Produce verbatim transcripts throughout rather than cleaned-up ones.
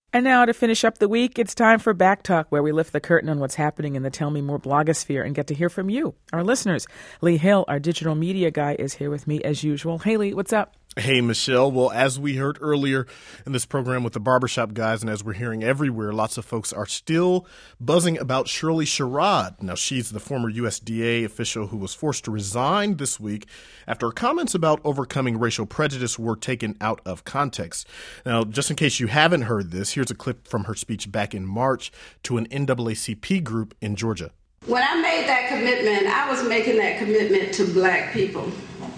And now to finish up the week, it's time for Back Talk, where we lift the curtain on what's happening in the Tell Me More blogosphere and get to hear from you, our listeners. Lee Hill, our digital media guy, is here with me as usual. Hey, Lee, what's up? Hey, Michelle. Well, as we heard earlier in this program with the barbershop guys, and as we're hearing everywhere, lots of folks are still buzzing about Shirley Sherrod. Now, she's the former U S D A official who was forced to resign this week after her comments about overcoming racial prejudice were taken out of context. Now, just in case you haven't heard this, here's a clip from her speech back in March to an N double A C P group in Georgia. When I made that commitment, I was making that commitment to black people.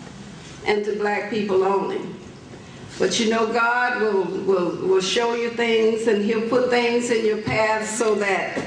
And to black people only. But you know, God will, will, will show you things, and he'll put things in your path so that,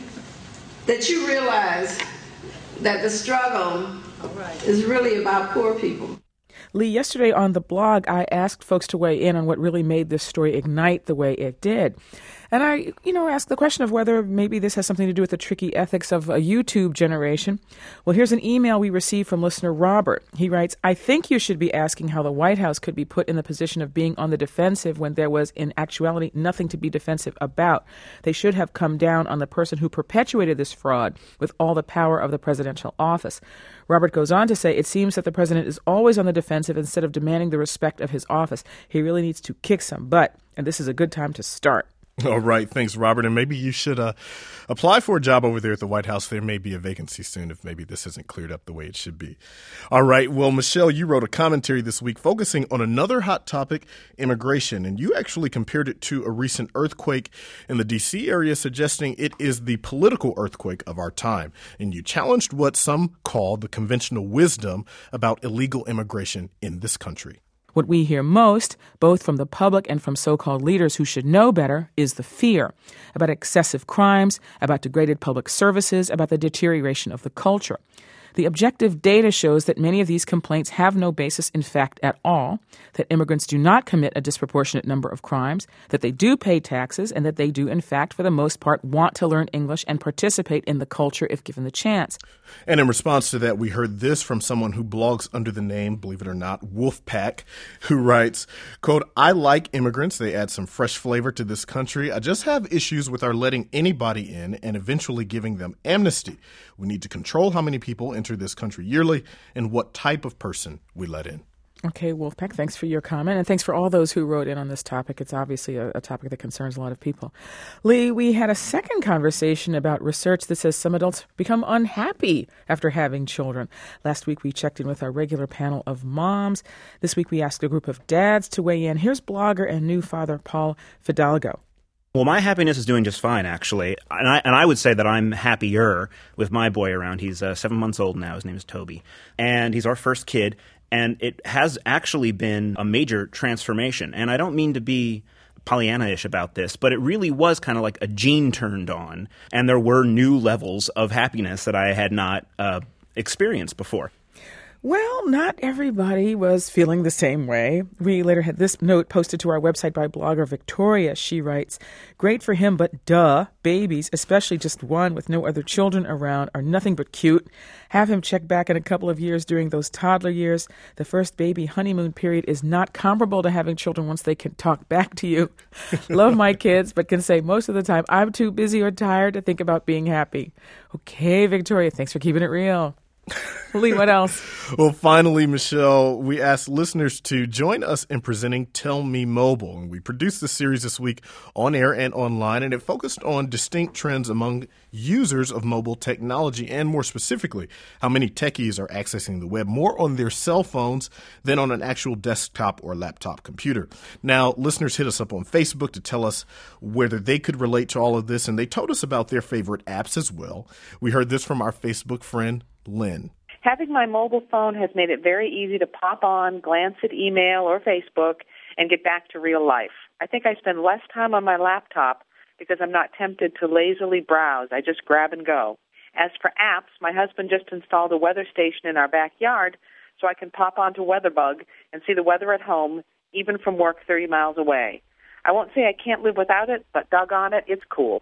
that you realize that the struggle is really about poor people. Lee, yesterday on the blog, I asked folks to weigh in on what really made this story ignite the way it did. And I, you know, asked the question of whether maybe this has something to do with the tricky ethics of a YouTube generation. Well, here's an email we received from listener Robert. He writes, I think you should be asking how the White House could be put in the position of being on the defensive when there was, in actuality, nothing to be defensive about. They should have come down on the person who perpetuated this fraud with all the power of the presidential office. Robert goes on to say, it seems that the president is always on the defensive instead of demanding the respect of his office. He really needs to kick some butt, and this is a good time to start. All right. Thanks, Robert. And maybe you should uh, apply for a job over there at the White House. There may be a vacancy soon if maybe this isn't cleared up the way it should be. All right. Well, Michelle, you wrote a commentary this week focusing on another hot topic, immigration. And you actually compared it to a recent earthquake in the D C area, suggesting it is the political earthquake of our time. And you challenged what some call the conventional wisdom about illegal immigration in this country. What we hear most, both from the public and from so-called leaders who should know better, is the fear about excessive crimes, about degraded public services, about the deterioration of the culture. The objective data shows that many of these complaints have no basis in fact at all, that immigrants do not commit a disproportionate number of crimes, that they do pay taxes, and that they do, in fact, for the most part, want to learn English and participate in the culture if given the chance. And in response to that, we heard this from someone who blogs under the name, believe it or not, Wolfpack, who writes, quote, I like immigrants. They add some fresh flavor to this country. I just have issues with our letting anybody in and eventually giving them amnesty. We need to control how many people enter this country yearly and what type of person we let in. Okay, Wolfpack, thanks for your comment, and thanks for all those who wrote in on this topic. It's obviously a, a topic that concerns a lot of people. Lee, we had a second conversation about research that says some adults become unhappy after having children. Last week, we checked in with our regular panel of moms. This week, we asked a group of dads to weigh in. Here's blogger and new father Paul Fidalgo. Well, my happiness is doing just fine, actually. And I, and I would say that I'm happier with my boy around. He's uh, seven months old now. His name is Toby. And he's our first kid. And it has actually been a major transformation. And I don't mean to be Pollyanna-ish about this, but it really was kind of like a gene turned on. And there were new levels of happiness that I had not uh, experienced before. Well, not everybody was feeling the same way. We later had this note posted to our website by blogger Victoria. She writes, great for him, but duh, babies, especially just one with no other children around, are nothing but cute. Have him check back in a couple of years during those toddler years. The first baby honeymoon period is not comparable to having children once they can talk back to you. Love my kids, but can say most of the time I'm too busy or tired to think about being happy. Okay, Victoria, thanks for keeping it real. Lee, what else? Well, finally, Michelle, we asked listeners to join us in presenting Tell Me Mobile. And we produced this series this week on air and online, and it focused on distinct trends among users of mobile technology and, more specifically, how many techies are accessing the web more on their cell phones than on an actual desktop or laptop computer. Now, listeners hit us up on Facebook to tell us whether they could relate to all of this, and they told us about their favorite apps as well. We heard this from our Facebook friend, Lynn. Having my mobile phone has made it very easy to pop on, glance at email or Facebook, and get back to real life. I think I spend less time on my laptop because I'm not tempted to lazily browse. I just grab and go. As for apps, my husband just installed a weather station in our backyard so I can pop onto WeatherBug and see the weather at home, even from work thirty miles away. I won't say I can't live without it, but doggone it, it's cool.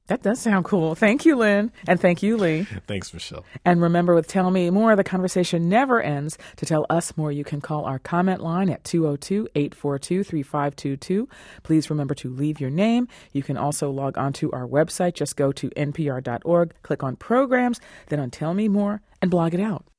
That does sound cool. Thank you, Lynn. And thank you, Lee. Thanks, Michelle. And remember, with Tell Me More, the conversation never ends. To tell us more, you can call our comment line at two oh two, eight four two, three five two two. Please remember to leave your name. You can also log on to our website. Just go to N P R dot org, click on Programs, then on Tell Me More, and blog it out.